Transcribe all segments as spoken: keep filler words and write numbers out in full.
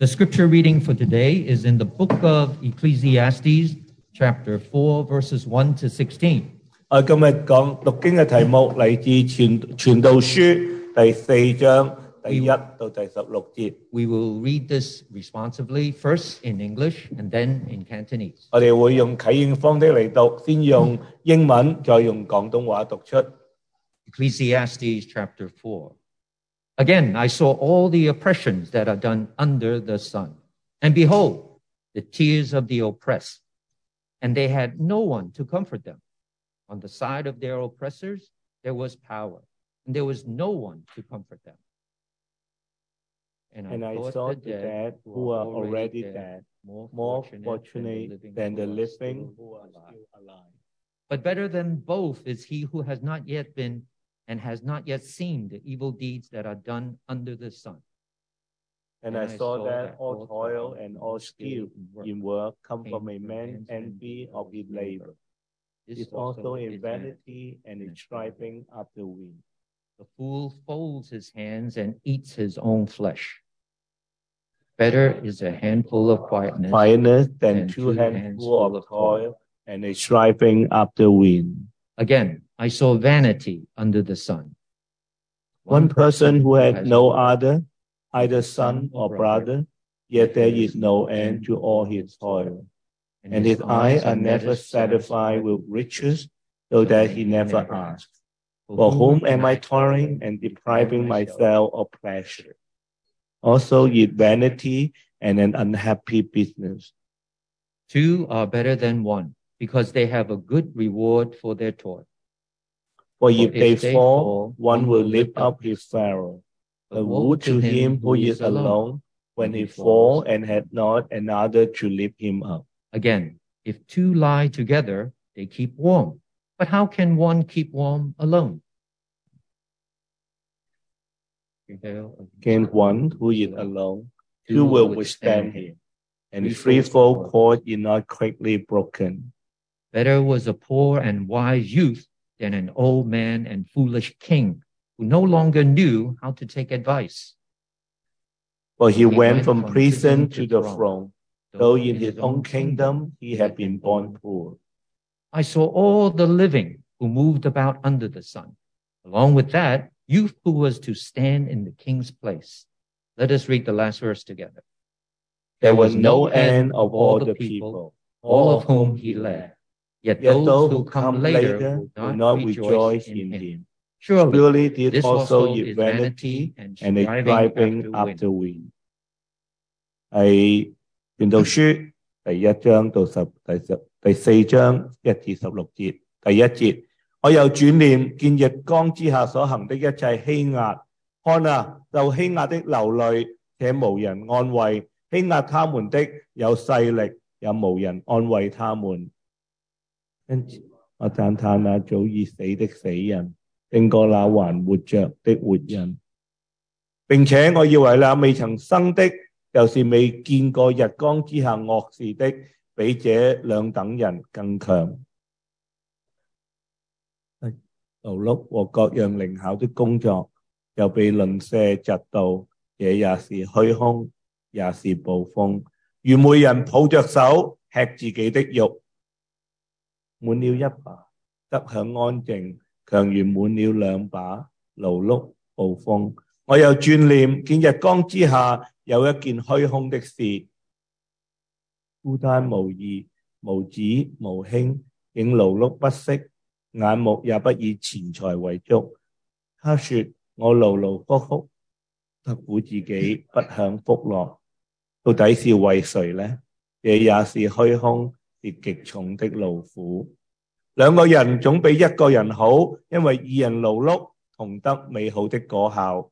The scripture reading for today is in the book of Ecclesiastes, chapter four, verses one to sixteen. 我今日講讀經嘅題目嚟自傳傳道書第四章第一到第十六節。 We will read this responsively, first in English and then in Cantonese. 我哋會用啟應方式嚟讀，先用英文，再用廣東話讀出。 Ecclesiastes chapter four. Again, I saw all the oppressions that are done under the sun. And behold, the tears of the oppressed, and they had no one to comfort them. On the side of their oppressors, there was power, and there was no one to comfort them. And I, and I thought, thought the dead who are already dead, dead more, more fortunate than the living who are still alive. But better than both is he who has not yet been and has not yet seen the evil deeds that are done under the sun. And, and I, I saw, saw that all toil and all skill in work come from a man's envy of his labor. It is also a vanity and a striving after wind. The fool folds his hands and eats his own flesh. Better is a handful of quietness, quietness than, than two handfuls of toil and a striving after wind. Again, I saw vanity under the sun. One person who had no other, either son or brother, yet there is no end to all his toil. And his eyes are never satisfied with riches, so that he never asks, for whom am I toiling and depriving myself of pleasure? Also is vanity and an unhappy business. Two are better than one, because they have a good reward for their toil. For if, if they, they fall, fall, one will lift up his fellow. But woe to him who is alone when he falls and had not another to lift him up. Again, if two lie together, they keep warm. But how can one keep warm alone? Against one who is alone, two will withstand him, and threefold cord is not quickly broken. Better was a poor and wise youth than an old man and foolish king who no longer knew how to take advice. For he, he went, went from prison to the throne, though in his own kingdom he had been born poor. I saw all the living who moved about under the sun. Along with that, youth who was to stand in the king's place. Let us read the last verse together. There was no end of all the people, all of whom he led. Yet those, those who come later will not, not rejoice, rejoice in in him. him. Surely, Surely this, this also is vanity and, and a striving after wind. 係傳道書第一章到十第十第四章一至十六節。第一節，我又轉念見日光之下所行的一切欺壓，看啊，就欺壓的流淚，且無人安慰；欺壓他們的有勢力，也無人安慰他們。跟住我讚歎那早已死的死人，勝過那還活着的活人。並且我以為那未曾生的，就是未見過日光之下惡事的，比這兩等人更強。勞碌和各樣靈巧的工作，又被鄰舍嫉妒，這也是虛空，也是捕風。愚昧人抱着手吃自己的肉。滿了一把，得享安靜，強如滿了兩把，勞碌暴風。我又轉念見日光之下有一件虛空的事，孤單無義，無子無兄，竟勞碌不息，眼目也不以錢財為足。他說：我勞勞碌碌，得苦自己，不享福樂。到底是為誰呢？這也是虛空，是極重的勞苦。兩個人總比一個人好，因為二人勞碌，同得美好的果效。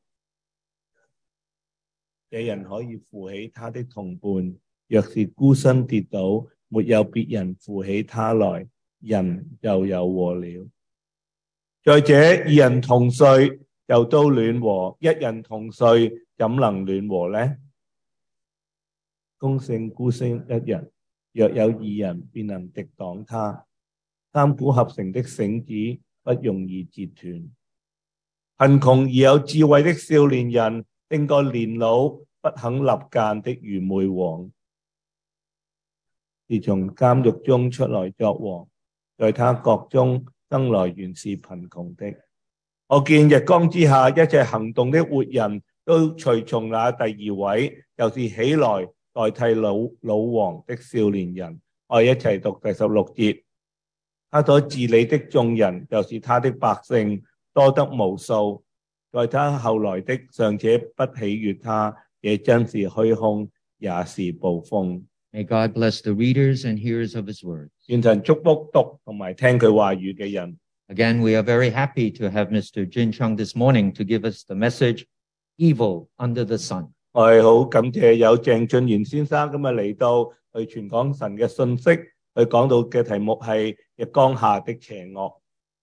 這人可以扶起他的同伴，若是孤身跌倒，沒有別人扶起他來，人就有禍了。再者，二人同睡就都暖和，一人同睡怎能暖和呢？公性孤身一人，若有二人，便能敵擋他。三股合成的繩子不容易折斷。貧窮而有智慧的少年人，勝過年老不肯立間的愚昧王。自從監獄中出來作王，在他國中生來原是貧窮的。我見日光之下一切行動的活人都隨從那第二位，就是起來代替老老王的少年人。我哋一齊讀第十六節。他所治理的眾人，就是他的百姓，多得無數。在他後來的尚且不喜悅他，也真是虛空，也是捕風。 May God bless the readers and hearers of his word. 願神祝福讀同埋聽佢話語嘅人。 Again, we are very happy to have Mister Jin Chung this morning to give us the message, Evil Under the Sun. 我哋好感謝有鄭俊賢先生今日嚟到去傳講神嘅信息，佢講到嘅題目係日光下的邪惡。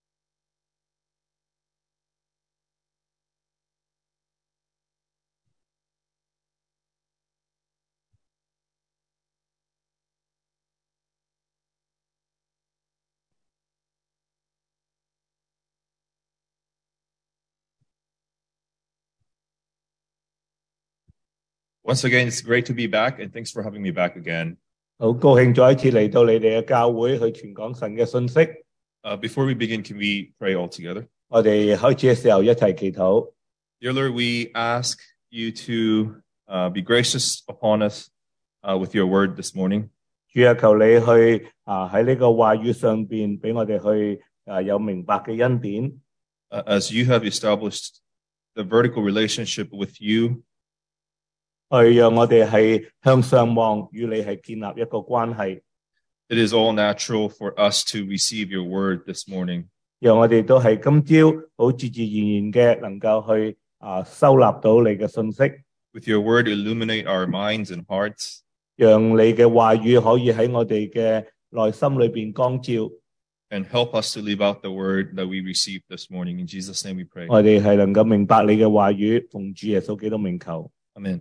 Once again, it's great to be back, and thanks for having me back again. 好高興再一次嚟到你哋嘅教會去傳講神嘅信息。 Uh, before we begin, can we pray all together? 我哋開始嘅時候一齊祈禱。 Dear Lord, we ask you to uh, be gracious upon us uh, with your word this morning. 主啊，求你去啊喺呢個話語上邊俾我哋去啊有明白嘅恩典。 Uh, as you have established the vertical relationship with you, 去讓我哋係向上望，與你係建立一個關係。 it is all natural for us to receive your word this morning. 讓我哋都係今朝好自自然然嘅，能夠去啊收納到你嘅信息。 With your word, illuminate our minds and hearts. 讓你嘅話語可以喺我哋嘅內心裏邊光照。 And help us to live out the word that we received this morning. In Jesus' name we pray. 我哋係能夠明白你嘅話語，奉主耶穌基督名求。 Amen.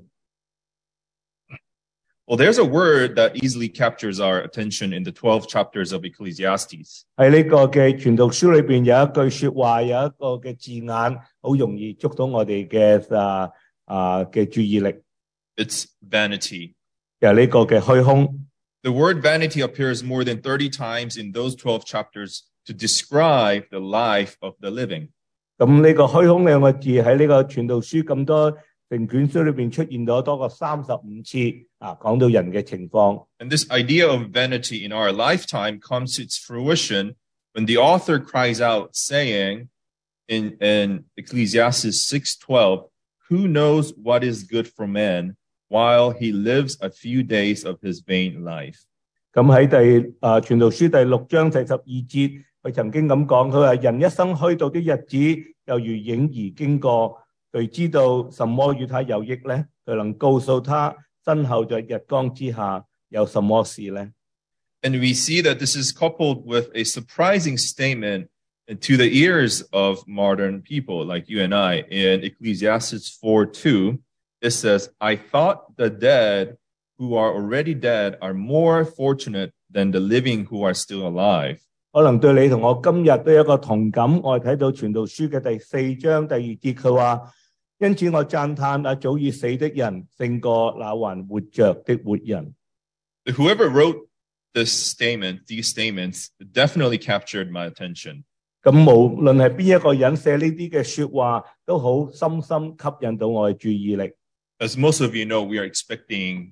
Well, there's a word that easily captures our attention in the twelve chapters of Ecclesiastes. 喺呢個嘅傳道書裏邊有一句說話，有一個嘅字眼，好容易捉到我哋嘅啊啊嘅注意力。 It's vanity. 就係呢個嘅虛空。 The word vanity appears more than thirty times in those twelve chapters to describe the life of the living. 咁呢個虛空兩個字喺呢個傳道書咁多成卷書裏邊出現咗多過三十五次啊，講到人嘅情況。 And this idea of vanity in our lifetime comes to its fruition when the author cries out, saying in, in Ecclesiastes six twelve, "Who knows what is good for man while he lives a few days of his vain life?" 咁喺第啊傳道書第六章第十二節，佢曾經咁講，佢話人一生虛度的日子，猶如影兒經過。誰知道什麼與他有益呢？佢能告訴他身後在日光之下有什麼事呢？ And we see that this is coupled with a surprising statement to the ears of modern people like you and I. In Ecclesiastes four two, it says, "I thought the dead who are already dead are more fortunate than the living who are still alive." 可能對你同我今日都有一個同感。我哋睇到傳道書嘅第四章第二節，佢話：因此我讚嘆那早已死的人勝過那還活着的活人。 Whoever wrote this statement, these statements, definitely captured my attention. 咁無論係邊一個人寫呢啲嘅說話，都好深深吸引到我嘅注意力。 As most of you know, we are expecting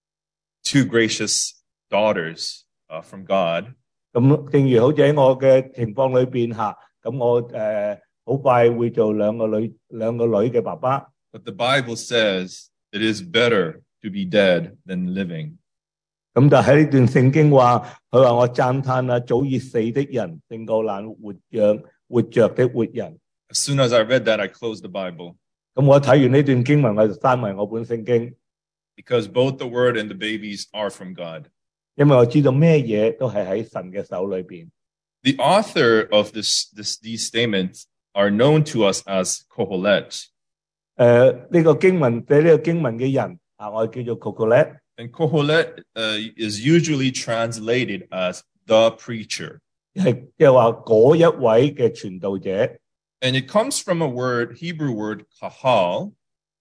two gracious daughters uh, from God. 咁正如好似喺我嘅情況裏邊嚇，咁我誒好快會做兩個女兩個女嘅爸爸。 But the Bible says it is better to be dead than living. 咁但喺呢段聖經話，佢話我讚嘆啊早已死的人勝過那活着活着的活人。 As soon as I read that, I closed the Bible. 咁我睇完呢段經文，我就閂埋我本聖經。 Because both the word and the babies are from God. 因為我知道咩嘢都係喺神嘅手裏邊。 The author of this, this, these statements are known to us as Kohelet. 誒呢個經文寫呢個經文嘅人啊，我哋叫做 Kohelet。 And Kohelet uh, is usually translated as the preacher. 係即係話嗰一位嘅傳道者。 And it comes from a word, Hebrew word, kahal. 咁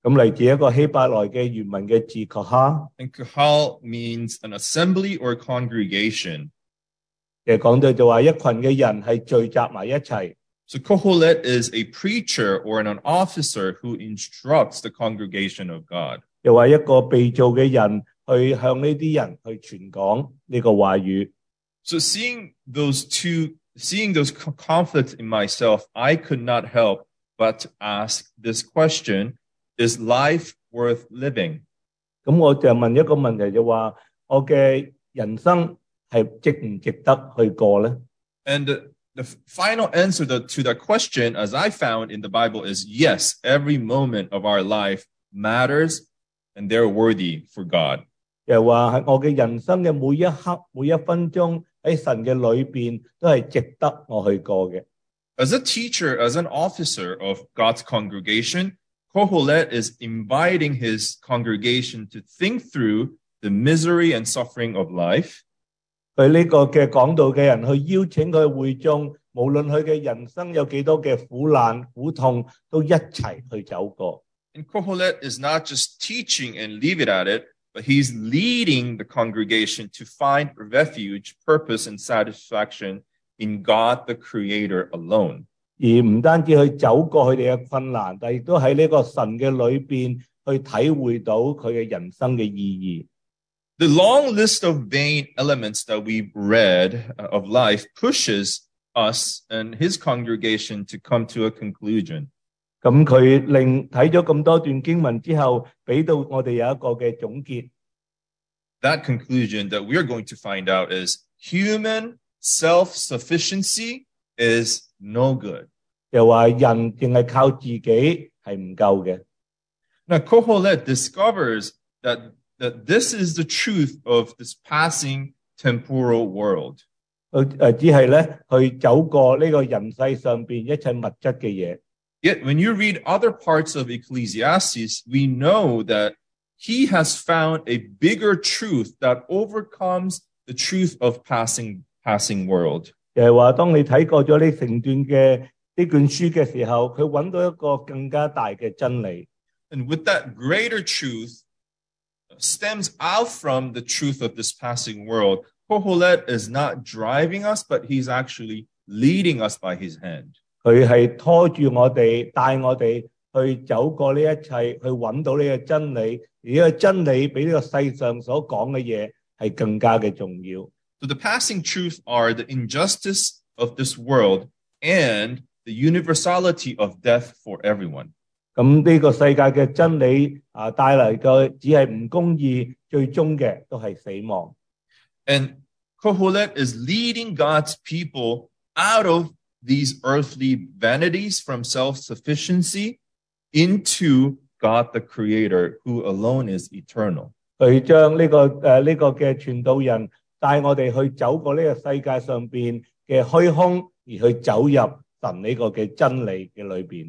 咁嚟自一個希伯來嘅原文嘅字 kahal， And kahal means an assembly or congregation. 誒講到就話一群嘅人係聚集埋一齊。 So kohelet is a preacher or an officer who instructs the congregation of God. 又話一個被造嘅人去向呢啲人去傳講呢個話語。 So seeing those two, seeing those conflicts in myself, I could not help but ask this question: Is life worth living? 咁我就問一個問題就話，我嘅人生係值唔值得去過咧？ And the, the final answer to, to that question, as I found in the Bible, is yes. Every moment of our life matters, and they're worthy for God. 又話喺我嘅人生嘅每一刻、每一分鐘喺神嘅裏邊都係值得我去過嘅。 As a teacher, as an officer of God's congregation, Kohelet is inviting his congregation to think through the misery and suffering of life. 佢呢個嘅講道嘅人去邀請佢會眾，無論佢嘅人生有幾多嘅苦難、苦痛，都一齊去走過。 And Kohelet is not just teaching and leave it at it, but he's leading the congregation to find refuge, purpose, and satisfaction in God the Creator alone. 而唔單止去走過佢哋嘅困難，但亦都喺呢個神嘅裏邊去體會到佢嘅人生嘅意義。 The long list of vain elements that we've read of life pushes us and his congregation to come to a conclusion. 咁佢令睇咗咁多段經文之後，俾到我哋有一個嘅總結。 That conclusion that we're going to find out is human self-sufficiency is no good. 又話人淨係靠自己係唔夠嘅。 Now, Kohelet discovers that, that this is the truth of this passing temporal world. 佢誒只係咧去走過呢個人世上邊一切物質嘅嘢。 Yet, when you read other parts of Ecclesiastes, we know that he has found a bigger truth that overcomes the truth of passing passing world. 就係話，當你睇過咗呢成段嘅呢卷書嘅時候，佢揾到一個更加大嘅真理。 And with that greater truth stems out from the truth of this passing world. Kohelet is not driving us, but he's actually leading us by his hand. 佢係拖住我哋，帶我哋去走過呢一切，去揾到呢個真理。而呢個真理比呢個世上所講嘅嘢係更加嘅重要。 So the passing truth are the injustice of this world and the universality of death for everyone. 咁呢個世界嘅真理啊，帶嚟嘅只係唔公義，最終嘅都係死亡。 And Kohelet is leading God's people out of these earthly vanities from self-sufficiency into God the Creator, who alone is eternal. 佢將呢個誒呢個嘅傳道人帶我哋去走過呢個世界上邊嘅虛空，而去走入神呢個嘅真理嘅裏邊。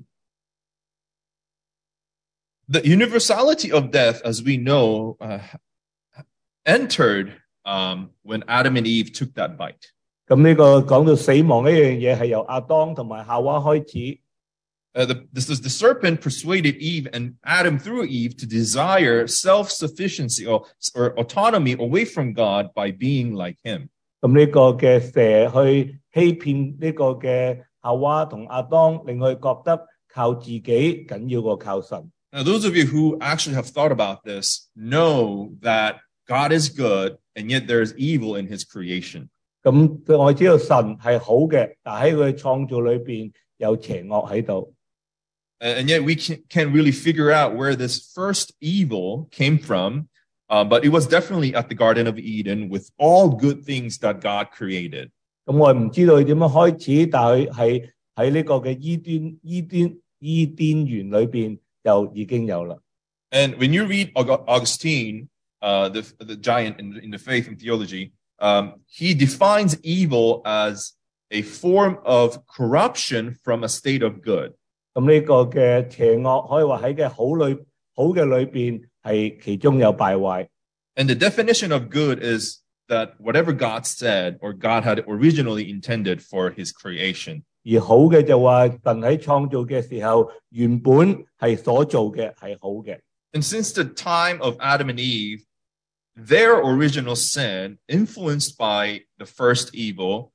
The universality of death, as we know, uh, entered um, when Adam and Eve took that bite. 咁呢個講到死亡呢樣嘢係由亞當同埋夏娃開始。 Uh, the, this is the serpent persuaded Eve and Adam through Eve to desire self-sufficiency or, or autonomy away from God by being like him. 咁呢個嘅蛇去欺騙呢個嘅夏娃同亞當，令佢覺得靠自己緊要過靠神。 Now, those of you who actually have thought about this know that God is good, and yet there is evil in his creation. 咁我知道神係好嘅，但喺佢創造裏邊有邪惡喺度。 And yet we can't really figure out where this first evil came from, uh, but it was definitely at the Garden of Eden with all good things that God created. 咁我唔知道佢點樣開始，但係係喺呢個嘅伊甸伊甸伊甸園裏邊就已經有啦。 And when you read Augustine, uh, the, the giant in, in the faith and theology, um, he defines evil as a form of corruption from a state of good. 咁呢個嘅邪惡可以話喺嘅好裏好嘅裏邊係其中有敗壞。 And the definition of good is that whatever God said or God had originally intended for his creation. 而好嘅就話神喺創造嘅時候原本係所做嘅係好嘅。 And since the time of Adam and Eve, their original sin, influenced by the first evil,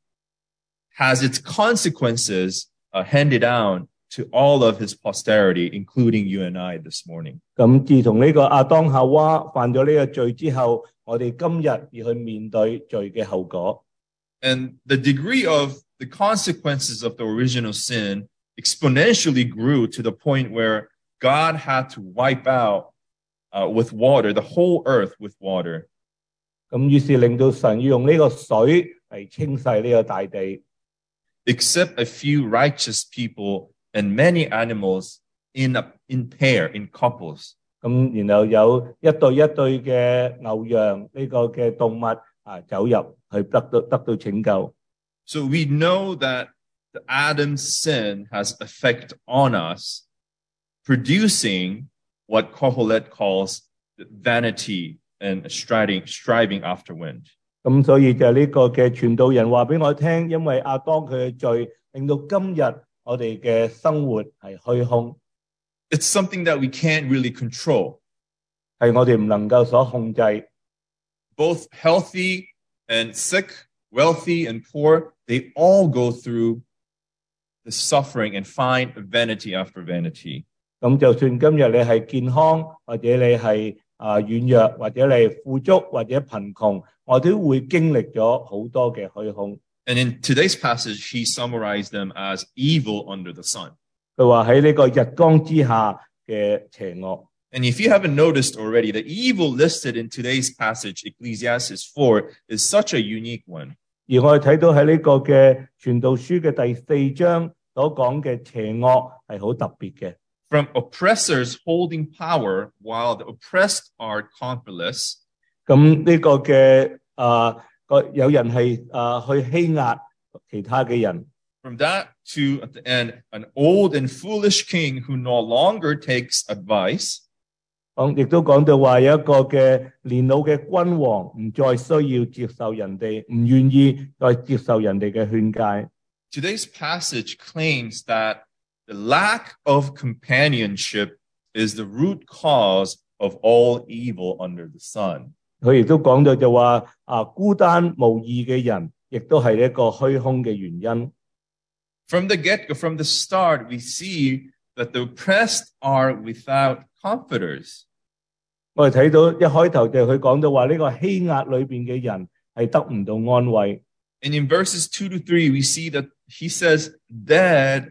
has its consequences uh, handed down to all of his posterity, including you and I this morning. 咁自從呢個亞當夏娃犯咗呢個罪之後，我哋今日要去面對罪嘅後果。 And the degree of the consequences of the original sin exponentially grew to the point where God had to wipe out uh, with water, the whole earth with water. 咁於是令到神要用呢個水嚟清洗呢個大地。 Except a few righteous people and many animals in a, in pair, in couples. 咁然後有一對一對嘅牛羊呢個嘅動物啊走入去得到得到拯救。 So we know that the Adam's sin has effect on us, producing what Kohelet calls vanity and striving, striving after wind. 咁所以就係呢個嘅傳道人話俾我聽，因為亞當佢嘅罪，令到今日我哋嘅生活係虛空。 It's something that we can't really control. 係我哋唔能夠所控制。 Both healthy and sick, wealthy and poor, they all go through the suffering and find vanity after vanity. 咁就算今日你係健康，或者你係啊軟弱，或者你係富足，或者貧窮，我都會經歷咗好多嘅虛空。 And in today's passage, he summarized them as evil under the sun. 佢話喺呢個日光之下嘅邪惡。 And if you haven't noticed already, the evil listed in today's passage, Ecclesiastes four, is such a unique one. 而我哋睇到喺呢個嘅傳道書嘅第四章所講嘅邪惡係好特別嘅。 From oppressors holding power while the oppressed are comfortless. 咁呢個嘅啊個有人係啊去欺壓其他嘅人。 From that to at the end, an old and foolish king who no longer takes advice. 講亦都講到話有一個嘅年老嘅君王唔再需要接受人哋，唔願意再接受人哋嘅勸誡。 Today's passage claims that the lack of companionship is the root cause of all evil under the sun. 佢亦都講到就話啊孤單無義嘅人，亦都係一個虛空嘅原因。 From the get-go, from the start, we see that the oppressed are without comforters. 我哋睇到一開頭就佢講到話呢個欺壓裏邊嘅人係得唔到安慰。 And in verses two to three, we see that he says, death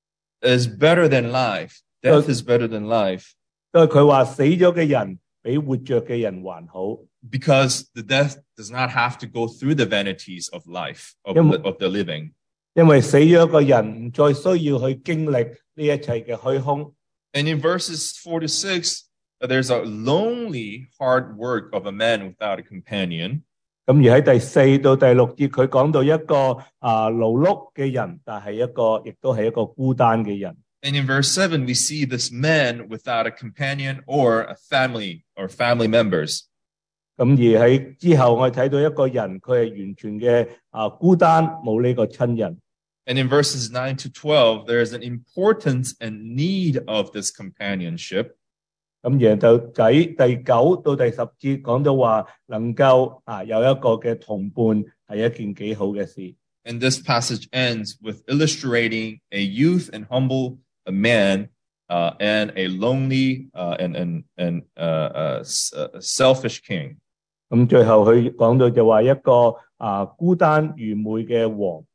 is better than life. Death is better than life. 因為佢話死咗嘅人比活着嘅人還好。 Because the death does not have to go through the vanities of life, of, the, of the living. 因為死咗一個人唔再需要去經歷呢一切嘅虛空。 And in verses four to six, there's a lonely hard work of a man without a companion. 咁而喺第四到第六節，佢講到一個啊勞碌嘅人，但係一個亦都係一個孤單嘅人。 And in verse seven, we see this man without a companion or a family or family members. 咁而喺之後，我哋睇到一個人，佢係完全嘅啊孤單，冇呢個親人。 And in verses nine to twelve, there is an importance and need of this companionship. 咁然後就喺第九到第十節講到話，能夠啊有一個嘅同伴係一件幾好嘅事。 And this passage ends with illustrating a youth and humble a man uh, and a lonely uh, and and and uh, uh, selfish king. 咁最後佢講到就話一個啊孤單愚昧嘅王。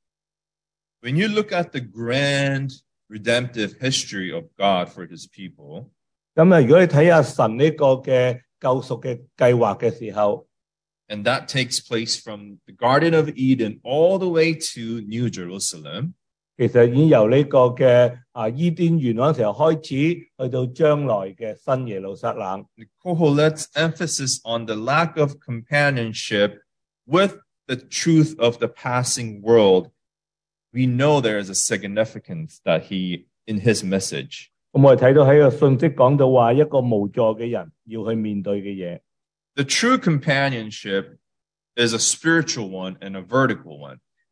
When you look at the grand redemptive history of God for his people, 咁啊，如果你睇下神呢個嘅救贖嘅計劃嘅時候 and that takes place from the Garden of Eden all the way to New Jerusalem, 其實已經由呢個嘅啊伊甸園嗰陣時候開始，去到將來嘅新耶路撒冷。 Kohelet's emphasis on the lack of companionship with the truth of the passing world, we know there is a significance that he, in his message. 咁我哋睇到喺個信息講到話一個無助嘅人要去面對嘅嘢。 The true companionship is a spiritual one and a vertical one.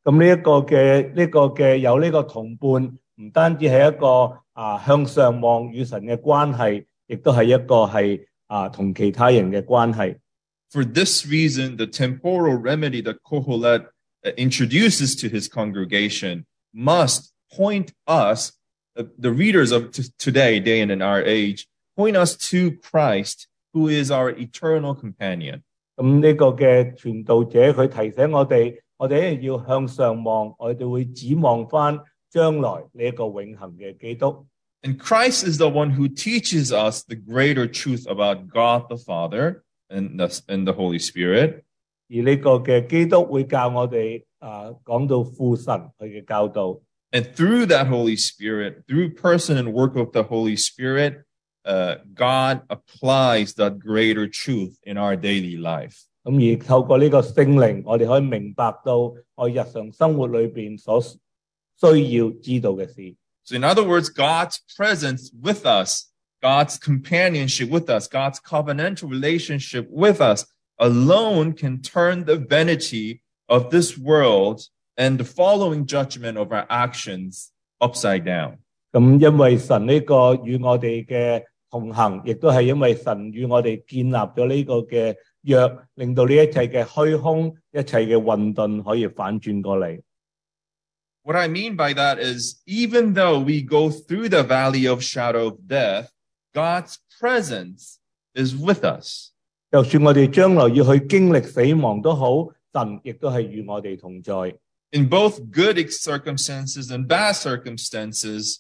咁呢一個嘅呢個嘅有呢個同伴，唔單止係一個啊向上望與神嘅關係，亦都係一個係啊同其他人嘅關係。 For this reason, the temporal remedy that Kohelet introduces to his congregation must point us, the readers of today, day and in our age, point us to Christ, who is our eternal companion. 咁呢個嘅傳道者佢提醒我哋，我哋一定要向上望，我哋會指望翻將來呢一個永恆嘅基督。 And Christ is the one who teaches us the greater truth about God the Father and the, and the Holy Spirit. 而呢個嘅基督會教我哋啊講到父神佢嘅教導。 And through that Holy Spirit, through person and work of the Holy Spirit, uh, God applies that greater truth in our daily life. 咁而透過呢個聖靈，我哋可以明白到我日常生活裏邊所需要知道嘅事。 So in other words, God's presence with us, God's companionship with us, God's covenantal relationship with us alone can turn the vanity of this world and the following judgment of our actions upside down. 咁因為神呢個與我哋嘅同行，亦都係因為神與我哋建立咗呢個嘅約，令到呢一切嘅虛空、一切嘅混沌可以反轉過嚟。 What I mean by that is, even though we go through the valley of shadow of death, God's presence is with us. 就算我哋將來要去經歷死亡都好，神亦都係與我哋同在。 In both good circumstances and bad circumstances,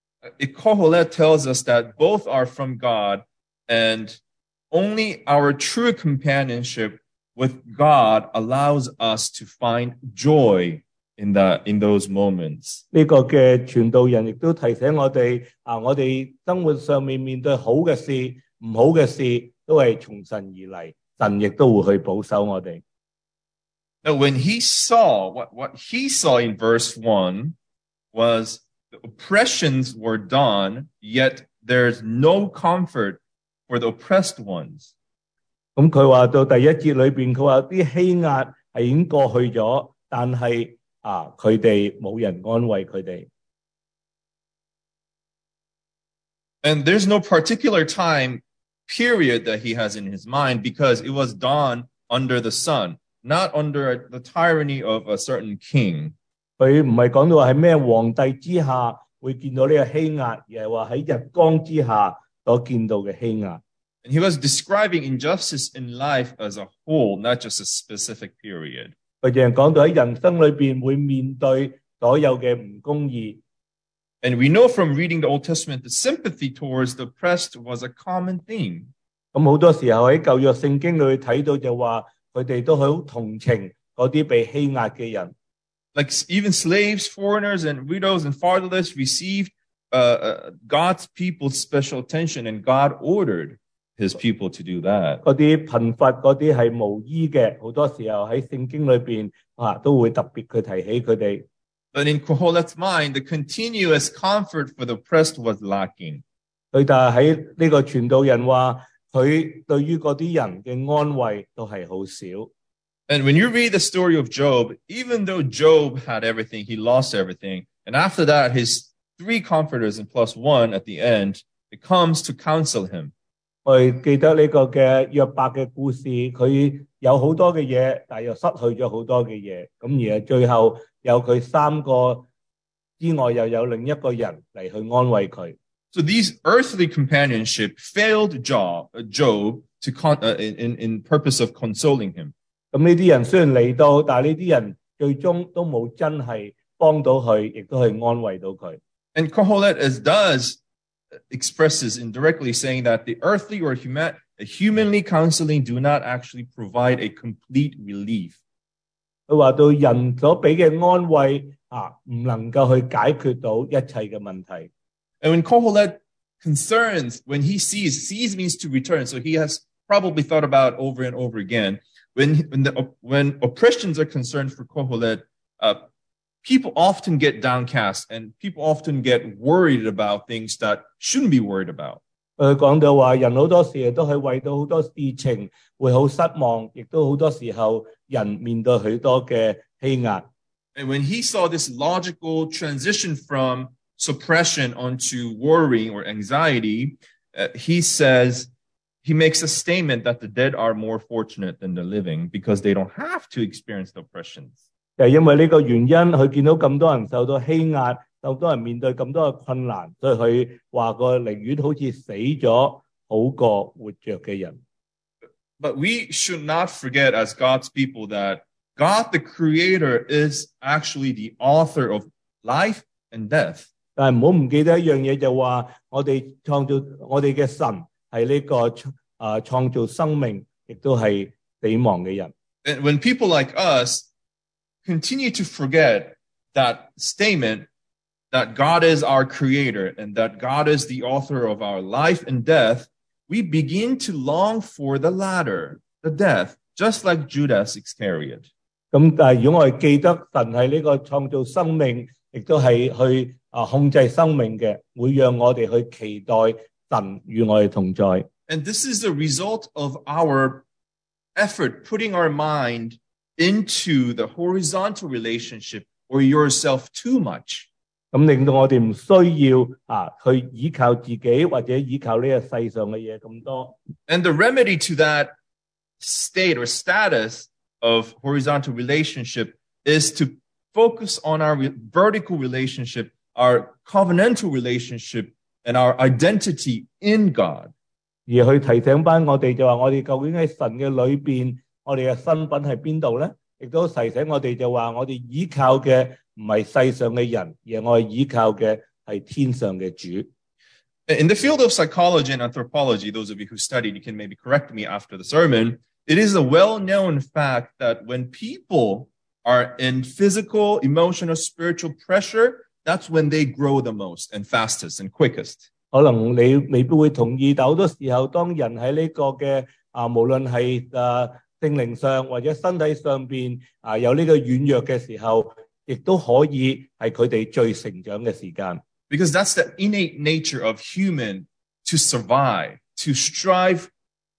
Kohelet tells us that both are from God, and only our true companionship with God allows us to find joy in that in those moments. 呢個嘅傳道人亦都提醒我哋啊，我哋生活上面面對好嘅事、唔好嘅事，都係從神而嚟，神亦都會去保守我哋。 Now, when he saw what what he saw in verse one was the oppressions were done, yet there's no comfort for the oppressed ones. 咁佢話到第一節裏邊，佢話啲欺壓係已經過去咗，但係啊，佢哋冇人安慰佢哋。 And there's no particular time period that he has in his mind because it was done under the sun, not under the tyranny of a certain king. 佢唔係講到話係咩皇帝之下會見到呢個欺壓，而係話喺日光之下所見到嘅欺壓。 And he was describing injustice in life as a whole, not just a specific period. 佢淨係講到喺人生裏邊會面對所有嘅唔公義。 And we know from reading the Old Testament that sympathy towards the oppressed was a common theme. 咁好多時候喺舊約聖經裏睇到就話佢哋都好同情嗰啲被欺壓嘅人。 Like even slaves, foreigners, and widows and fatherless received uh, uh, God's people's special attention, and God ordered his people to do that. 嗰啲貧乏嗰啲係無依嘅，好多時候喺聖經裏邊啊都會特別去提起佢哋。 But in Kohelet's mind, the continuous comfort for the oppressed was lacking. 佢但係喺呢個傳道人話，佢對於嗰啲人嘅安慰都係好少。 And when you read the story of Job, even though Job had everything, he lost everything. And after that, his three comforters and plus one at the end, it comes to counsel him. 我哋記得呢個嘅約伯嘅故事，佢有好多嘅嘢，但又失去咗好多嘅嘢。咁而係最後有佢三個之外，又有另一個人嚟去安慰佢。 So these earthly companionship failed Job, Job to con, uh, in, in purpose of consoling him. 咁呢啲人雖然嚟到，但係呢啲人最終都冇真係幫到佢，亦都係安慰到佢。 And Kohelet as does expresses indirectly saying that the earthly or human, humanly counseling do not actually provide a complete relief. 佢話到人所俾嘅安慰啊，唔能夠去解決到一切嘅問題。 And when Kohelet concerns, when he sees, sees means to return, so he has probably thought about over and over again. When when, the, when oppressions are concerned for Kohelet, uh, people often get downcast and people often get worried about things that shouldn't be worried about. 佢講到話，人好多時都係為到好多事情會好失望，亦都好多時候人面對許多嘅欺壓。 And when he saw this logical transition from suppression onto worrying or anxiety, uh, he says, he makes a statement that the dead are more fortunate than the living because they don't have to experience the oppressions. 就係因為呢個原因，佢見到咁多人受到欺壓，咁多人面對咁多嘅困難，所以佢話個寧願好似死咗好過活着嘅人。 But we should not forget as God's people that God the Creator is actually the author of life and death. 但係唔好唔記得一樣嘢，就話我哋創造我哋嘅神係呢個啊創造生命，亦都係死亡嘅人。 And when people like us continue to forget that statement that God is our creator and that God is the author of our life and death, we begin to long for the latter, the death, just like Judas Iscariot. 咁但係如果我哋記得神係呢個創造生命，亦都係去啊控制生命嘅，會讓我哋去期待神與我哋同在。 And this is the result of our effort, putting our mind into the horizontal relationship or yourself too much. 咁令到我哋唔需要啊去依靠自己或者依靠呢個世上嘅嘢咁多。 And the remedy to that state or status of horizontal relationship is to focus on our vertical relationship, our covenantal relationship, and our identity in God. 而去提醒翻我哋就話我哋究竟喺神嘅裏邊，我哋嘅身份喺邊度咧？亦都提醒我哋就話我哋依靠嘅唔係世上嘅人，而我哋依靠嘅係天上嘅主。 In the field of psychology and anthropology, those of you who studied, you can maybe correct me after the sermon. It is a well-known fact that when people are in physical, emotional, spiritual pressure, that's when they grow the most and fastest and quickest. 可能你未必會同意，但好多時候當人喺呢個嘅啊，無論係誒聖靈上或者身體上邊啊有呢個軟弱嘅時候，亦都可以係佢哋最成長嘅時間。 Because that's the innate nature of human to survive, to strive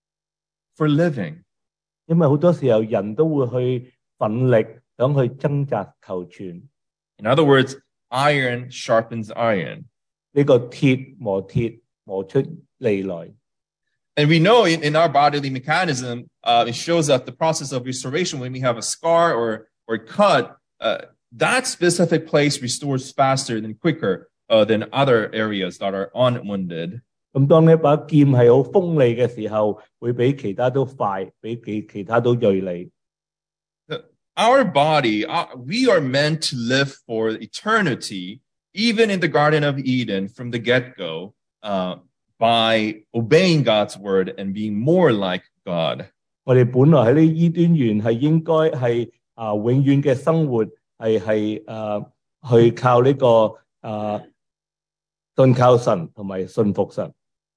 for living. 因為好多時候人都會去奮力想去掙扎求存。 In other words, iron sharpens iron. 呢個鐵磨鐵磨出利來。 And we know in, in our bodily mechanism, uh, it shows that the process of restoration, when we have a scar or, or cut, uh, that specific place restores faster and quicker uh, than other areas that are unwounded. 咁當呢把劍係好鋒利嘅時候，會比其他都快，比其其他都鋭利。 Our body, uh, we are meant to live for eternity, even in the Garden of Eden from the get-go, uh, by obeying God's word and being more like God. 我哋本來喺呢伊甸園係應該係啊永遠嘅生活，係係誒去靠呢、這個誒信靠神同埋信服神。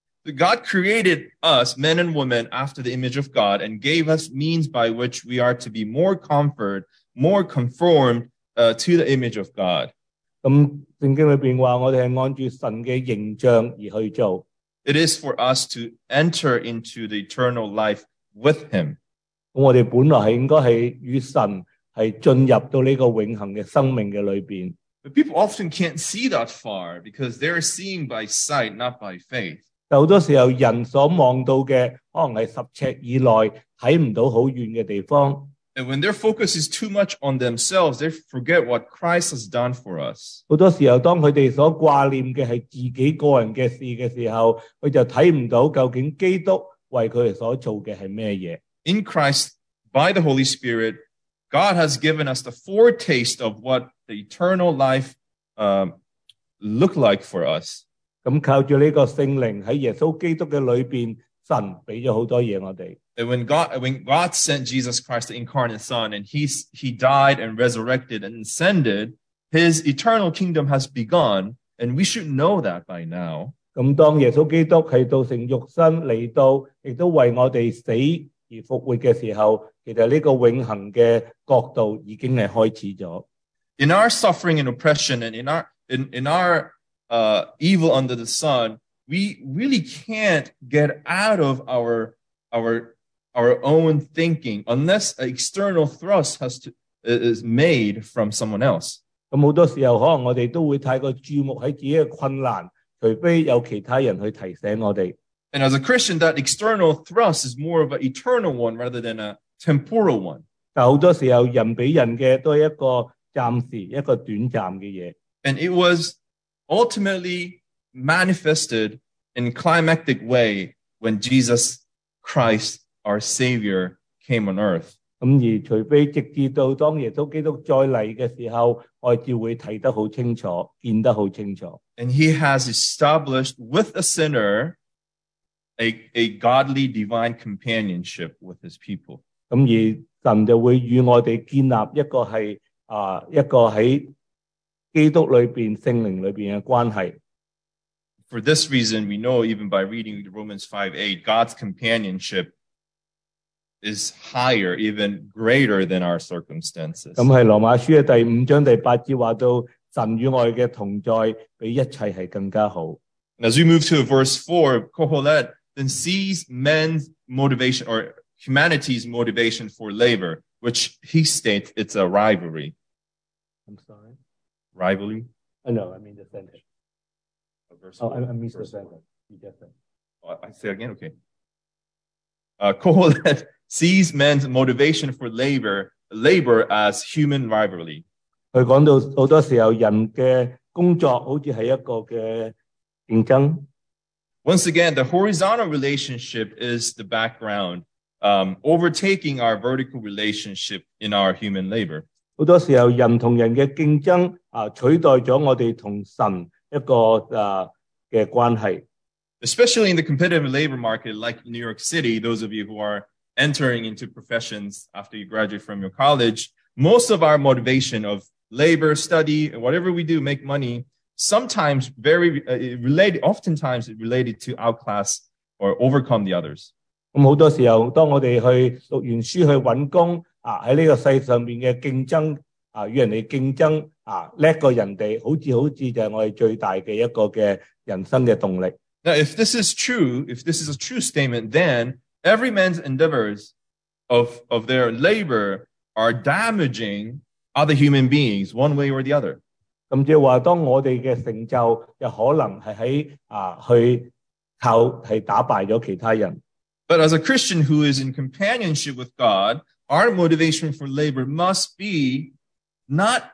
God created us, men and women, after the image of God and gave us means by which we are to be more comfort, more conformed uh, to the image of God. 咁聖經裏邊話，我哋係按住神嘅形象而去做。 It is for us to enter into the eternal life with Him. 咁我哋本來係應該係與神係進入到呢個永恆嘅生命嘅裏邊。 But people often can't see that far because they're seeing by sight, not by faith. 但好多時候人所望到嘅可能係十尺以內，睇唔到好遠嘅地方。 And when their focus is too much on themselves, they forget what Christ has done for us. 好多時候當佢哋所掛念嘅係自己個人嘅事嘅時候，佢就睇唔到究竟基督為佢哋所做嘅係咩嘢。 In Christ, by the Holy Spirit, God has given us the foretaste of what the eternal life um, look like for us. 咁靠住呢個聖靈喺耶穌基督嘅裏邊，神俾咗好多嘢我哋。 And when God, when God sent Jesus Christ, the incarnate Son, and he, he died and resurrected and ascended, His eternal kingdom has begun, and we should know that by now. 咁當耶穌基督係道成肉身嚟到，亦都為我哋死而復活嘅時候，其實呢個永恆嘅國度已經係開始咗。 In our suffering and oppression, and in our in, in our uh, evil under the sun, we really can't get out of our our our own thinking unless an external thrust has to is made from someone else. 咁好多時候可能我哋都會太過注目喺自己嘅困難，除非有其他人去提醒我哋。 And as a Christian, that external thrust is more of an eternal one rather than a temporal one. 但好多時候人俾人嘅都係一個暫時、一個短暫嘅嘢。 And it was ultimately manifested in a climactic way when Jesus Christ, our Savior, came on earth. 咁而除非直至到當耶穌基督再嚟嘅時候，我哋就會睇得好清楚，見得好清楚。 And he has established with a sinner a, a godly divine companionship with his people. 咁而神就會與我哋建立一個係啊一個喺基督裏邊聖靈裏邊嘅關係。 For this reason, we know even by reading Romans five eight, God's companionship is higher, even greater than our circumstances. 咁係羅馬書嘅第五章第八節話到，神與我哋嘅同在比一切係更加好。 And as we move to verse four, Kohelet then sees men's motivation or humanity's motivation for labor, which he states it's a rivalry. I'm sorry. Rivalry? Oh, no, I mean the sentence. Verse Oh, four. I, I missed the Verse four. sentence. You just said. Oh, I say again? Okay. Uh, Kohelet sees men's motivation for labor, labor as human rivalry. 佢講到好多時候人嘅工作好似係一個嘅競爭。 Once again, the horizontal relationship is the background, um, overtaking our vertical relationship in our human labor. 好多時候人同人嘅競爭啊，取代咗我哋同神一個啊嘅關係。 Especially in the competitive labor market like New York City, those of you who are entering into professions after you graduate from your college, most of our motivation of labor, study, whatever we do, make money, sometimes very uh, related, oftentimes related to outclass or overcome the others. 咁好多時候，當我哋去讀完書去揾工啊，喺呢個世上面嘅競爭啊，與人哋競爭啊，叻過人哋，好似好似就係我哋最大嘅一個嘅人生嘅動力。 Now, if this is true, if this is a true statement, then every man's endeavors of, of their labor are damaging other human beings one way or the other. 咁即係話，當我哋嘅成就有可能係喺啊去靠係打敗咗其他人。 But as a Christian who is in companionship with God, our motivation for labor must be not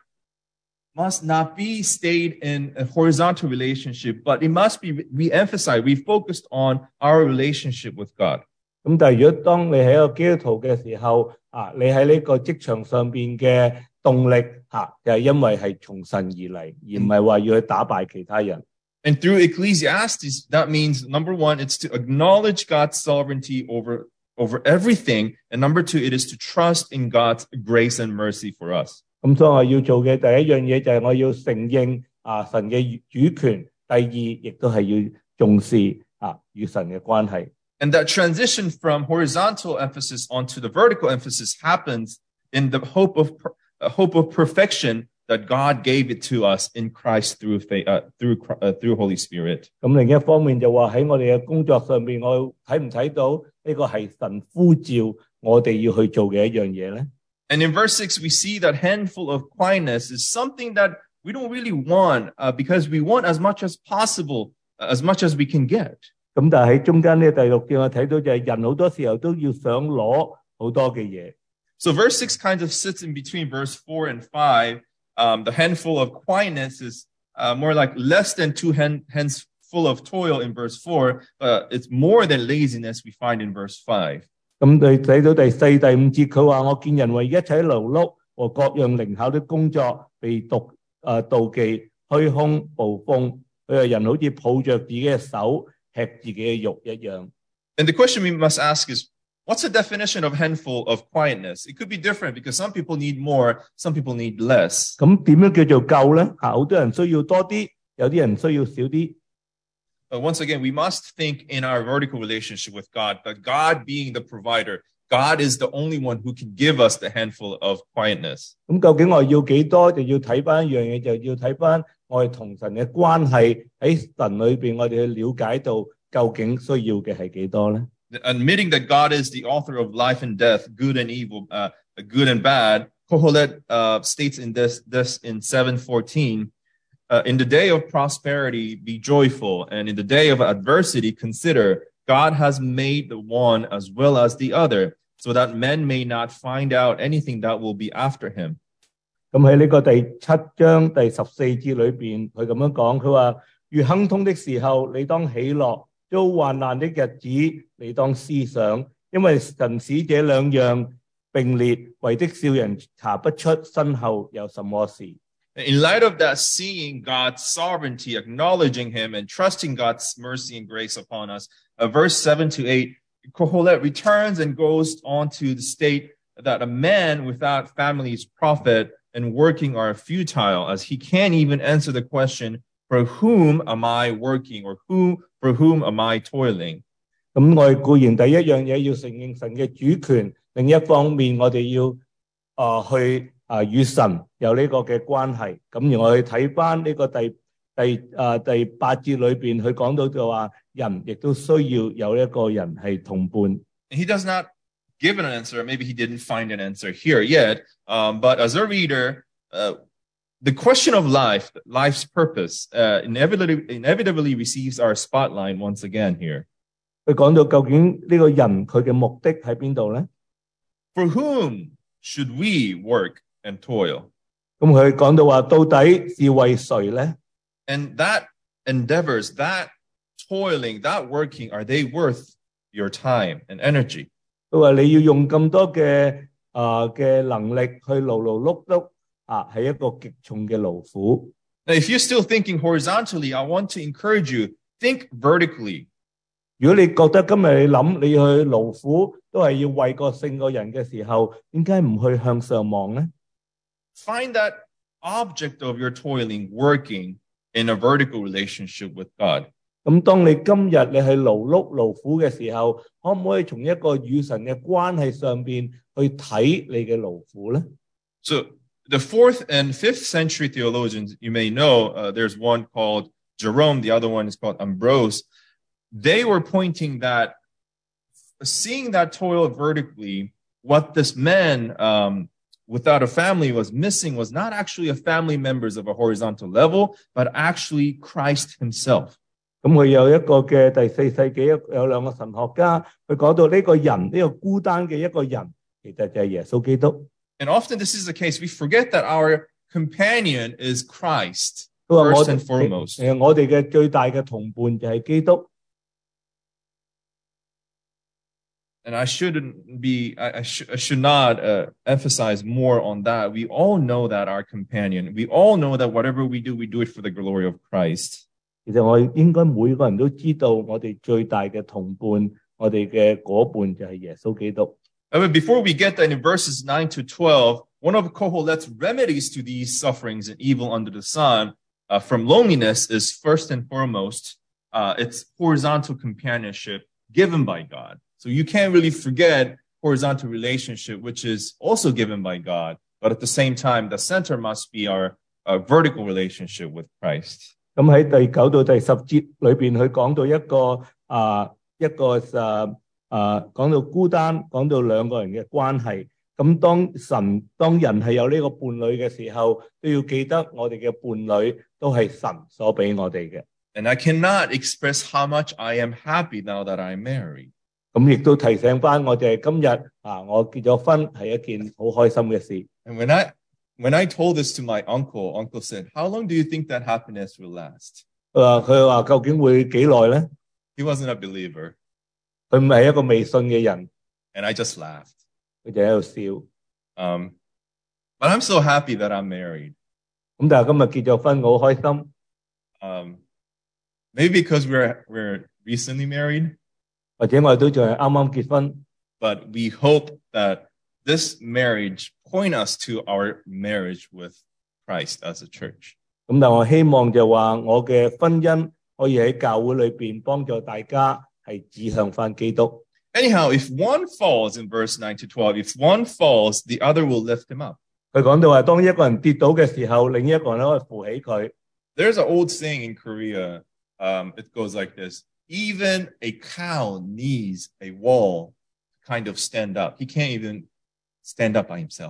must not be stayed in a horizontal relationship, but it must be re-emphasized, refocused on our relationship with God. 咁但係如果當你係一個基督徒嘅時候，啊，你喺呢個職場上邊嘅動力嚇，就係因為係從神而嚟，而唔係話要去打敗其他人。 And through Ecclesiastes, that means number one, it's to acknowledge God's sovereignty over, over everything. And number two, it is to trust in God's grace and mercy for us. 咁所以我要做嘅第一樣嘢就係我要承認啊神嘅主權，第二亦都係要重視啊與神嘅關係。 And that transition from horizontal emphasis onto the vertical emphasis happens in the hope of uh, hope of perfection that God gave it to us in Christ through faith, uh, through uh, through Holy Spirit. 咁另一方面就話喺我哋嘅工作上邊，我睇唔睇到呢個係神呼召我哋要去做嘅一樣嘢咧？ And in verse six, we see that handful of quietness is something that we don't really want uh, because we want as much as possible, uh, as much as we can get. 咁但係喺中間呢第六節我睇到就係人好多時候都要想攞好多嘅嘢。 So verse six kind of sits in between verse four and five. Um, the handful of quietness is uh, more like less than two hand, hands full of toil in verse four. Uh, it's more than laziness we find in verse five. 咁你睇到第四、第五節，佢話我見人為一切勞碌和各樣靈巧的工作被毒誒妒忌、虛空、暴風，佢話人好似抱着自己嘅手吃自己嘅肉一樣。 And the question we must ask is, what's the definition of handful of quietness? It could be different because some people need more, some people need less. 咁點樣叫做夠咧？嚇，好多人需要多啲，有啲人需要少啲。 But once again, we must think in our vertical relationship with God, that God being the provider, God is the only one who can give us the handful of quietness. 咁究竟我要幾多，就要睇翻一樣嘢，就要睇翻我哋同神嘅關係喺神裏邊，我哋去了解到究竟需要嘅係幾多咧？ Admitting that God is the author of life and death, good and evil, uh, good and bad, Kohelet uh, states in this, this in seven fourteen, uh, in the day of prosperity, be joyful, and in the day of adversity, consider God has made the one as well as the other, so that men may not find out anything that will be after him. 咁喺呢個第七章第十四節裏邊，佢咁樣講，佢話：遇亨通的時候，你當喜樂；遭患難的日子，你當思想，因為神使這兩樣並列，為的叫人查不出身後有什麼事。 In light of that, seeing God's sovereignty, acknowledging him, and trusting God's mercy and grace upon us, uh, verse seven to eight, Kohelet returns and goes on to the state that a man without family is prophet and working are futile, as he can't even answer the question, for whom am I working, or who, for whom am I toiling? 咁我哋固然第一樣嘢要承認神嘅主權，另一方面我哋要啊、呃、去啊、呃、與神有呢個嘅關係。咁而我哋睇翻呢個第第啊、呃、第八節裏邊，佢講到就話人亦都需要有一個人係同伴。 He does not give an answer. Maybe he didn't find an answer here yet. Um, but as a reader, uh, the question of life, life's purpose, uh, inevitably, inevitably receives our spotlight once again here. 佢講到究竟呢個人佢嘅目的喺邊度咧？ For whom should we work and toil? 咁佢講到話，到底是為誰咧？ And that endeavors, that toiling, that working, are they worth your time and energy? 佢話你要用咁多嘅啊嘅能力去勞勞碌碌啊，係一個極重嘅勞苦。 Now, if you're still thinking horizontally, I want to encourage you, think vertically. 如果你覺得今日你諗你去勞苦都係要為個勝個人嘅時候，點解唔去向上望呢？ Find that object of your toiling working in a vertical relationship with God. 咁當你今日你係勞碌勞苦嘅時候，可唔可以從一個與神嘅關係上邊去睇你嘅勞苦呢？ So the fourth and fifth century theologians, you may know, uh, there's one called Jerome, the other one is called Ambrose. They were pointing that seeing that toil vertically, what this man um, without a family was missing was not actually a family members of a horizontal level, but actually Christ himself. 咁佢有一個嘅第四世紀有兩個神學家，佢講到呢個人呢個孤單嘅一個人，其實就係耶穌基督。 And often this is the case. We forget that our companion is Christ first and foremost. 誒，我哋嘅最大嘅同伴就係基督。 And I shouldn't be, I, I, sh- I should not uh, emphasize more on that. We all know that our companion, we all know that whatever we do, we do it for the glory of Christ. 其實我應該每個人都知道，我哋最大嘅同伴，我哋嘅伙伴就係耶穌基督。 But before we get that, in verses nine to twelve, one of Kohelet's remedies to these sufferings and evil under the sun uh, from loneliness is first and foremost, uh, it's horizontal companionship given by God. So you can't really forget horizontal relationship, which is also given by God. But at the same time, the center must be our uh, vertical relationship with Christ. 咁喺第九到第十節裏邊，佢講到一個啊一個誒啊講到孤單，講到兩個人嘅關係。咁當神當人係有呢個伴侶嘅時候，都要記得我哋嘅伴侶都係神所俾我哋嘅。 And I cannot express how much I am happy now that I'm married. 咁亦都提醒翻我哋今日啊，我結咗婚係一件好開心嘅事。 And when I when I told this to my uncle, uncle said, "How long do you think that happiness will last?" 佢話佢話究竟會幾耐咧？ He wasn't a believer. 佢唔係一個未信嘅人。 And I just laughed. 佢就喺度笑。 Um, but I'm so happy that I'm married. 咁但係今日結咗婚，我好開心。 Um, maybe because we're we're recently married. 或者我哋都仲係啱啱結婚。 But we hope that this marriage point us to our marriage with Christ as a church. 咁但我希望就話我嘅婚姻可以喺教會裏邊幫助大家係指向翻基督。 Anyhow, if one falls in verse nine to twelve, if one falls, the other will lift him up. 佢講到話，當一個人跌倒嘅時候，另一個人可以扶起佢。 There's an old saying in Korea. Um, it goes like this. Even a cow needs a wall to kind of stand up. He can't even stand up by himself.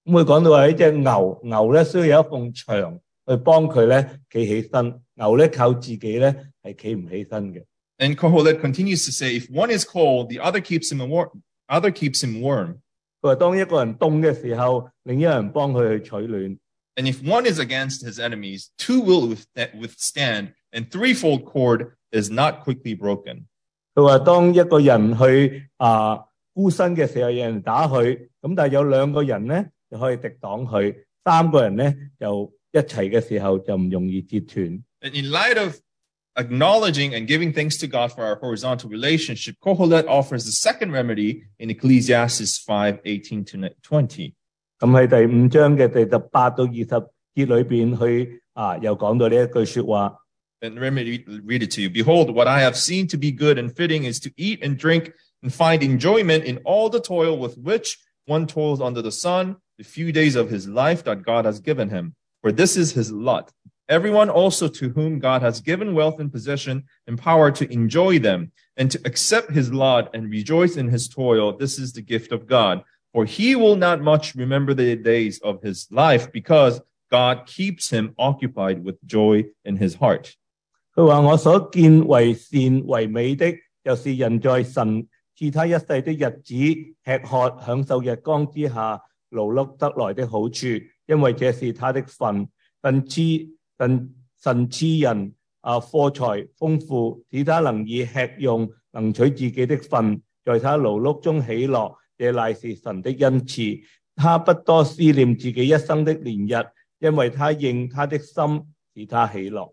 咁佢講到話呢隻牛，牛咧需要有一埲牆去幫佢咧企起身，牛咧靠自己咧係企唔起身嘅。 And Kohelet continues to say, if one is cold, the other keeps him warm. Other keeps him warm. 佢話當一個人凍嘅時候，另一個人幫佢去取暖。 And if one is against his enemies, two will withstand, and threefold cord is not quickly broken. 佢話當一個人去啊孤身嘅時候，有人打佢，咁但係有兩個人咧就可以敵擋佢，三個人咧就一齊嘅時候就唔容易截斷。 And in light of acknowledging and giving thanks to God for our horizontal relationship, Kohelet offers the second remedy in Ecclesiastes five eighteen to twenty. 咁喺第五章嘅第十八到二十節裏邊去啊，又講到呢一句說話。 And let me read it to you. Behold, what I have seen to be good and fitting is to eat and drink and find enjoyment in all the toil with which one toils under the sun, the few days of his life that God has given him. For this is his lot. Everyone also to whom God has given wealth and possession and power to enjoy them and to accept his lot and rejoice in his toil, this is the gift of God. For he will not much remember the days of his life because God keeps him occupied with joy in his heart. 佢話我所見為善為美的，就是人在神賜他一世的日子，吃喝享受日光之下勞碌得來的好處，因為這是他的份。神賜神神賜人啊貨財豐富，使他能以吃用，能取自己的份，在他勞碌中喜樂，這乃是神的恩賜。他不多思念自己一生的年日，因為他認他的心使他喜樂。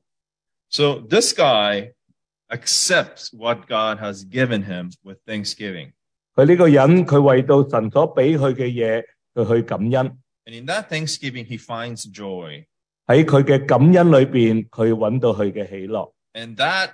So this guy accepts what God has given him with thanksgiving. 佢呢個人，佢為到神所俾佢嘅嘢，佢去感恩。 And in that thanksgiving, he finds joy. 喺佢嘅感恩裏邊，佢揾到佢嘅喜樂。 And that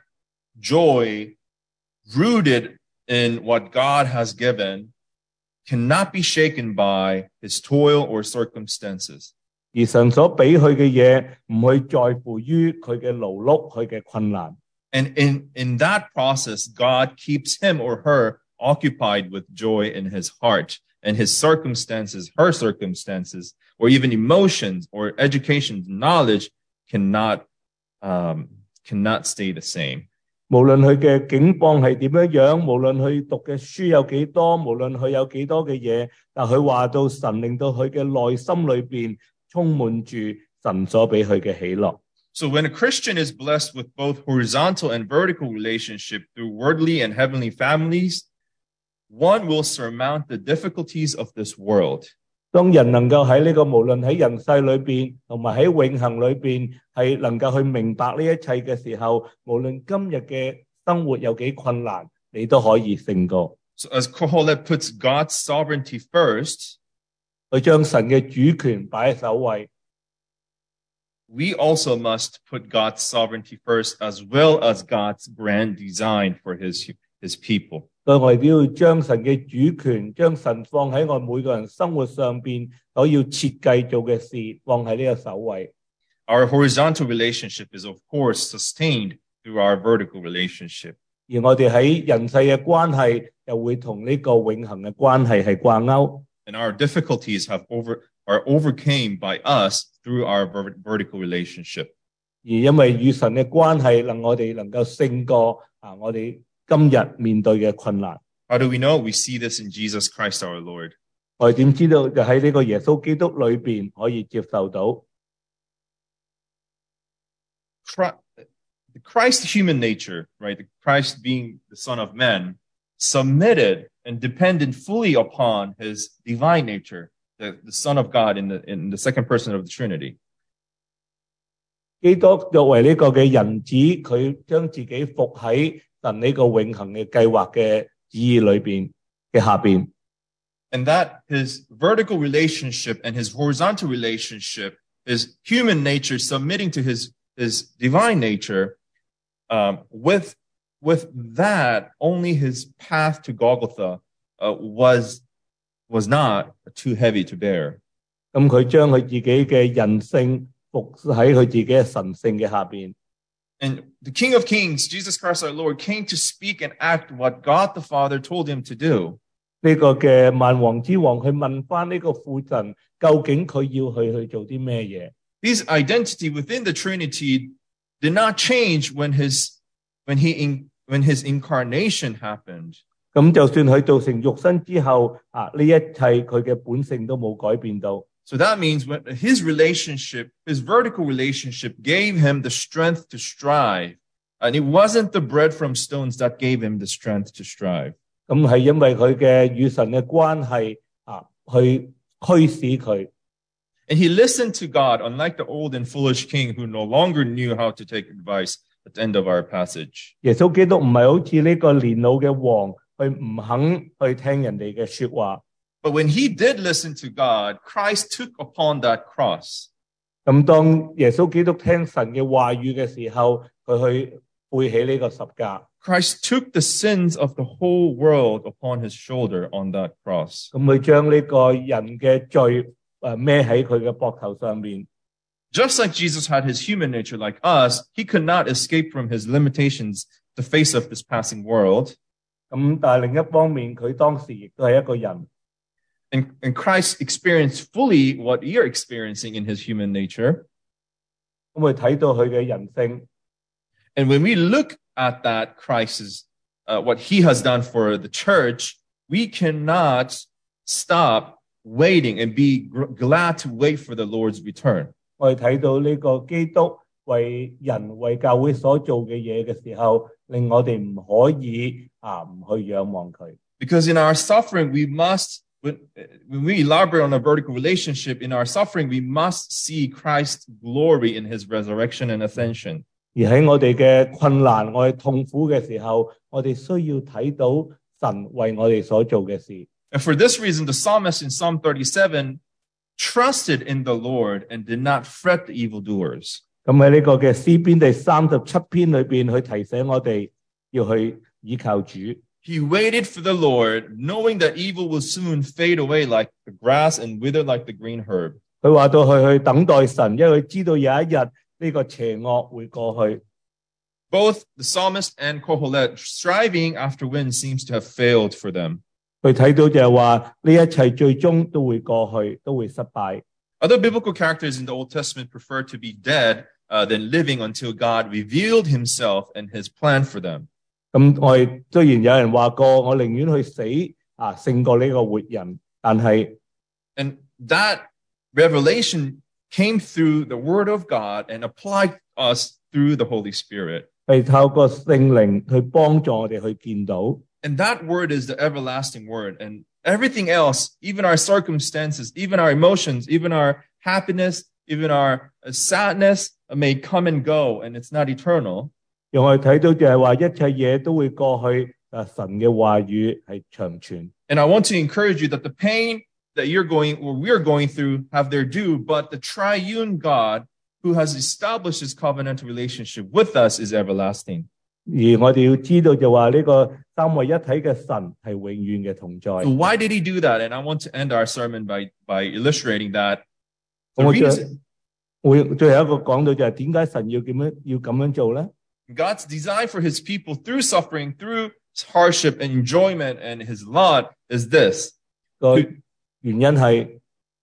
joy, rooted in what God has given, cannot be shaken by his toil or circumstances. 而神所俾佢嘅嘢，唔去在乎於佢嘅勞碌、佢嘅困難。 And in, in that process, God keeps him or her occupied with joy in his heart, and his circumstances, her circumstances, or even emotions or education, knowledge cannot, um, cannot stay the same. 無論佢嘅境況係點樣樣，無論佢讀嘅書有幾多，無論佢有幾多嘅嘢，但佢話到神令到佢嘅內心裏邊充滿住神所俾佢嘅喜樂。 So when a Christian is blessed with both horizontal and vertical relationship through worldly and heavenly families, one will surmount the difficulties of this world. 當人能夠喺呢個無論喺人世裏邊同埋喺永恆裏邊係能夠去明白呢一切嘅時候，無論今日嘅生活有幾困難，你都可以勝過。 So as Kohelet puts God's sovereignty first, 佢將神嘅主權擺喺首位。 we also must put God's sovereignty first as well as God's grand design for his, his people. 所以我哋都要將神嘅主權，將神放喺我每個人生活上邊所要設計做嘅事，放喺呢個首位。 Our horizontal relationship is, of course, sustained through our vertical relationship. 而我哋喺人世嘅關係，又會同呢個永恆嘅關係係掛鈎。 And our difficulties have over, are overcame by us through our vertical relationship. 而因為與神嘅關係，能我哋能夠勝過啊我哋今日面對嘅困難。 How do we know? We see this in Jesus Christ our Lord. 我哋點知道？就喺呢個耶穌基督裏邊可以接受到。 The Christ human nature, right? The Christ being the Son of Man, submitted and depended fully upon his divine nature, the, the Son of God in the, in the second person of the Trinity. 基督作為呢個嘅人子，佢將自己伏喺神呢個永恆嘅計劃嘅旨意裏邊嘅下邊。 And that his vertical relationship and his horizontal relationship, his human nature submitting to his, his divine nature, um, with, with that, only his path to Golgotha uh, was, was not too heavy to bear. 咁佢將佢自己嘅人性伏喺佢自己嘅神性嘅下邊。 And the King of Kings, Jesus Christ our Lord, came to speak and act what God the Father told him to do. 呢個嘅萬王之王去問翻呢個父神，究竟佢要去去做啲咩嘢？ His identity within the Trinity did not change when his when he in, when his incarnation happened. 咁就算佢造成肉身之後，啊呢一切佢嘅本性都冇改變到。 So that means when his relationship, his vertical relationship, gave him the strength to strive, and it wasn't the bread from stones that gave him the strength to strive. 咁係因為佢嘅與神嘅關係啊，去驅使佢。 And he listened to God, unlike the old and foolish king who no longer knew how to take advice at the end of our passage. 耶穌基督唔係好似呢個年老嘅王，去唔肯去聽人哋嘅說話。 But when he did listen to God, Christ took upon that cross. 咁當耶穌基督聽神嘅話語嘅時候，佢去背起呢個十架。 Christ took the sins of the whole world upon his shoulder on that cross. 咁佢將呢個人嘅罪誒孭喺佢嘅膊頭上面。 Just like Jesus had his human nature like us, he could not escape from his limitations, the face of this passing world. 咁但係另一方面，佢當時亦都係一個人。 And, and Christ experienced fully what you're experiencing in his human nature. 咁佢睇到佢嘅人性。 And when we look at that Christ's, uh, what he has done for the church, we cannot stop waiting and be gr- glad to wait for the Lord's return. 我哋睇到呢個基督為人為教會所做嘅嘢嘅時候，令我哋唔可以啊唔去仰望佢。 Because in our suffering, we must, when, when we elaborate on a vertical relationship, in our suffering, we must see Christ's glory in his resurrection and ascension. 而喺我哋嘅困難、我哋痛苦嘅時候，我哋需要睇到神為我哋所做嘅事。 And for this reason, the psalmist in Psalm thirty-seven trusted in the Lord and did not fret the evildoers. 咁喺呢個嘅詩篇第三十七篇裏邊，去提醒我哋要去依靠主。 He waited for the Lord, knowing that evil will soon fade away like the grass and wither like the green herb. 佢話到去去等待神，因為佢知道有一日呢個邪惡會過去。 Both the psalmist and Kohelet striving after wind seems to have failed for them. 佢睇到就係話呢一切最終都會過去，都會失敗。 Other biblical characters in the Old Testament prefer to be dead uh, than living until God revealed himself and his plan for them. 咁我哋雖然有人話過，我寧願去死啊，勝過呢個活人，但係 And that revelation came through the word of God and applied us through the Holy Spirit. 係透過聖靈去幫助我哋去見到。 And that word is the everlasting word. And everything else, even our circumstances, even our emotions, even our happiness, even our sadness may come and go, and it's not eternal. 讓我哋睇到就係話一切嘢都會過去，啊神嘅話語係長存。 And I want to encourage you that the pain that you're going or we're going through have their due, but the triune God who has established his covenantal relationship with us is everlasting. 而我哋要知道就話呢個三位一體嘅神係永遠嘅同在。 So why did he do that? And I want to end our sermon by, by illustrating that. The 我最 reason, 會最後一個講到就係點解神要點樣要咁樣做咧？ God's design for his people through suffering, through hardship and enjoyment and his lot is this. 個原因係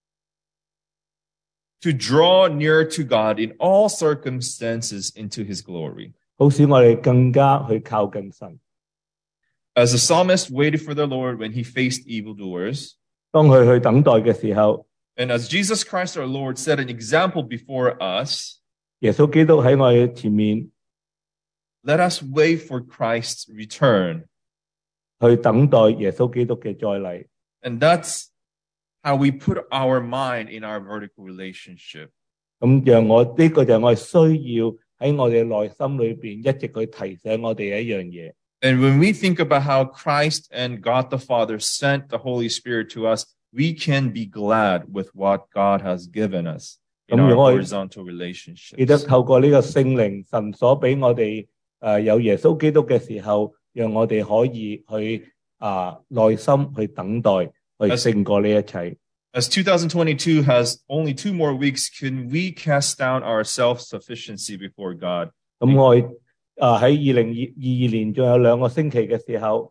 To draw near to God in all circumstances into his glory. 好使我哋更加去靠近神。 As the psalmist waited for the Lord when he faced evildoers, 當佢去等待嘅時候， and as Jesus Christ our Lord set an example before us, 耶穌基督喺我哋前面 let us wait for Christ's return. 去等待耶穌基督嘅再嚟。 And that's how we put our mind in our vertical relationship. 咁讓我呢、這個就係我哋需要喺我哋內心裏邊一直去提醒我哋一樣嘢。 And when we think about how Christ and God the Father sent the Holy Spirit to us, we can be glad with what God has given us in our horizontal 記得 relationships. 透過呢個聖靈神所俾我哋誒、呃、有耶穌基督嘅時候，讓我哋可以去啊、呃、耐心去等待，去勝過呢一切。 As two thousand twenty-two has only two more weeks, can we cast down our self-sufficiency before God? 咁我誒喺二零二二年仲有兩個星期嘅時候，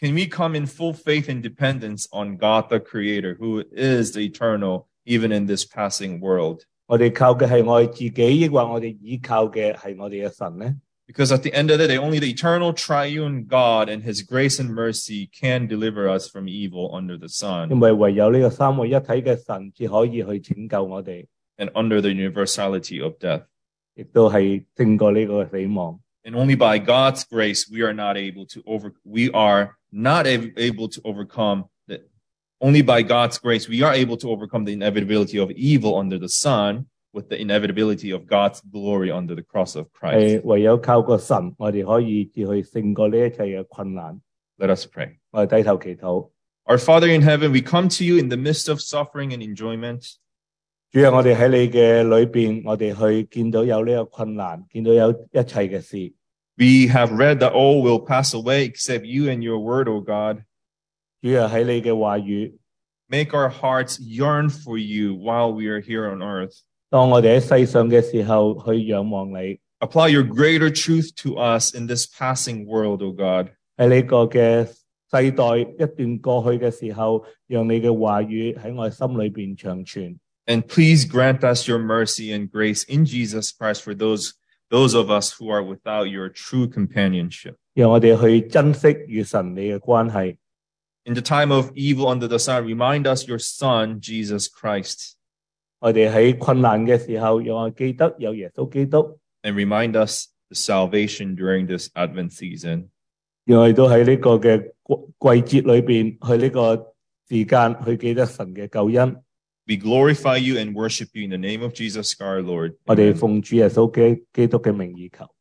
Can we come in full faith and dependence on God the Creator, who is the eternal, even in this passing world? 我哋靠嘅係我哋自己，抑或我哋依靠嘅係我哋嘅神呢？ Because at the end of the day, only the eternal triune God and his grace and mercy can deliver us from evil under the 因 sun 為唯有呢個三位一體嘅神至可以去拯救我哋， and under the universality of death. 亦都係勝過呢個死亡。 And only by God's grace, we are not able to over, we are not ab- able to overcome the, only by God's grace, we are able to overcome the inevitability of evil under the sun with the inevitability of God's glory under the cross of 係 Christ. 唯有靠個神，我哋可以至去勝過呢一切嘅困難。 Let us pray. 我哋低頭祈禱， Our Father in heaven, we come to you in the midst of suffering and enjoyment. 主啊，我哋喺你嘅裏邊，我哋去見到有呢個困難，見到有一切嘅事。 We have read that all will pass away except you and your word, O God. 主啊，喺你嘅話語， Make our hearts yearn for you while we are here on earth. 當我哋喺世上嘅時候，去仰望你。 Apply your greater truth to us in this passing world, O God. 喺呢個嘅世代一段過去嘅時候，讓你嘅話語喺我心裏邊長存。 And please grant us your mercy and grace in Jesus Christ for those, those of us who are without your true companionship. 讓我哋去珍惜與神你嘅關係。 In the time of evil under the sun, remind us your Son, Jesus Christ, 我哋喺困難嘅時候，讓我記得有耶穌基督。 and remind us the salvation during this Advent season. 讓我哋都喺呢個嘅季節裏邊，去呢個時間去記得神嘅救恩。 We glorify you and worship you in the name of Jesus our Lord. 我哋 Amen. 奉主耶穌基基督嘅名義求。